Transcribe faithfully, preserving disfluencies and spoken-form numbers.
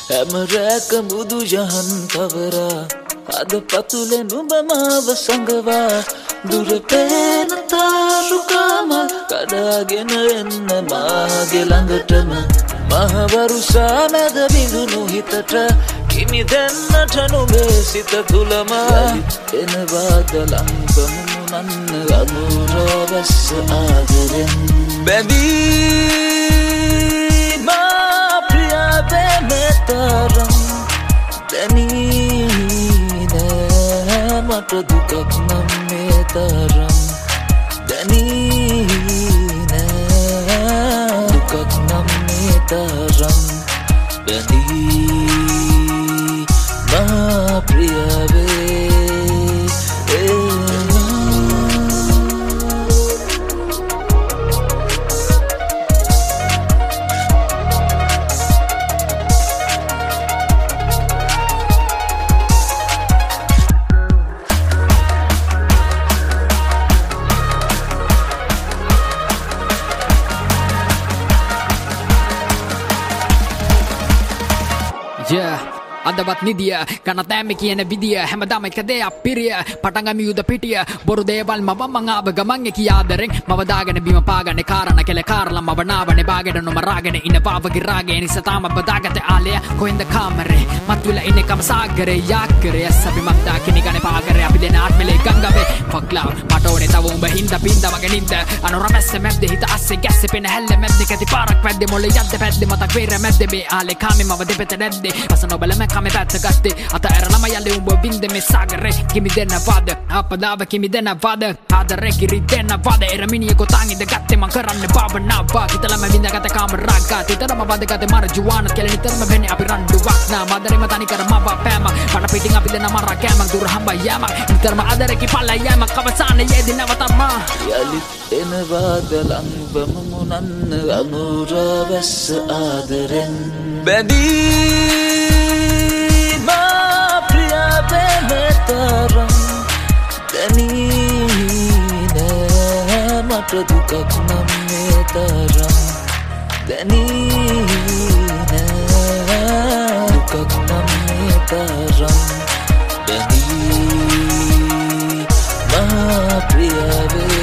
හැමරැක මුදු යහන් තවරා අද පතුලේ නුඹ මාව සංගවා දුර පේන තාරුකාම කඩාගෙන එන්න මාගේ ළඟටම මහවරුසා මැද බිඳුණු හිතට කිමි දෙන්නට නුඹේ සිත තුලම එනවාද ලංබම මුනන්න අනුරවස්ස ආදරෙන් බැඳී මා ප්‍රියවේ මෙතරම් දැනී නෑ මට දුකක් නම් මේ තරම් දැනී නෑ දුකක් නම් මේ තරම් බැඳී මා ප්‍රියවේ Yeah, අදවත් නිදිය කන තෑම කියන විදිය හැමදාම එක දෙයක් පිරිය පටන් යුද පිටිය බොරු දේවල් මව මං ආව ගමන් එක ආදරෙන් මව දාගෙන බිම පාගන්නේ කාරණ කෙල කාරලා මව නාවනේ බාගෙට නොම රාගෙන ඉන පාවගේ රාගේ නිසා තාම බදාගත ආලය කොහෙන්ද කාමරේ මත්විලා ඉන්නේ කම සාගරේ යාකරේ සබි මත්තා කිනි ගනේ පාගරේ අපි දෙන ආත්මලේ ගංගාවේ fuck love මට ඕනේ තව උඹ හින්දා පින්දා මගේ නින්ද අනොරමැස්ස මැද්දේ හිත අස්සේ ගැස්සේ පෙන හැල්ල මැද්දේ කැටි පාරක් වැද්දේ මොලේ යද්ද පැද්දේ මතක් වේර මැද්දේ මේ ආලේ කාමේ මව දෙපෙත නැද්දේ පසනොබල මැ කමේ පැත්ත ගත්තේ අත ඇරලම යලේ උඹ බින්දේ මේ සාගරේ කිමි දෙන්න වාද අපදාව කිමි දෙන්න වාද ආදරේ කිරි දෙන්න වාද එරමිනිය කොටන් ඉඳ ගත්තේ මං කරන්නේ භාවනාව හිතලම විඳගත කාමරාග තිතරම වදගතේ මර ජුවාන කියලා නිතරම වෙන්නේ අපි රණ්ඩුවක් නා මදරේ මතනි කර මව පෑම පණ පිටින් අපි දෙන මර කෑම දුර හම්බ යෑම නිතරම ආදරේ කිපල්ලා යෑම කවසානේ යෙදී නැවතම යලිත් එනවාද ලංබම මුනන්න අනුරවස්ස ආදරෙන් බැඳී මා ප්‍රියවේ මෙතරම් දැනී නෑ මට දුකක් නම් මේ තරම් දැනී නෑ දුකක් නම් මේ තරම් බැඳී මා ප්‍රියවේ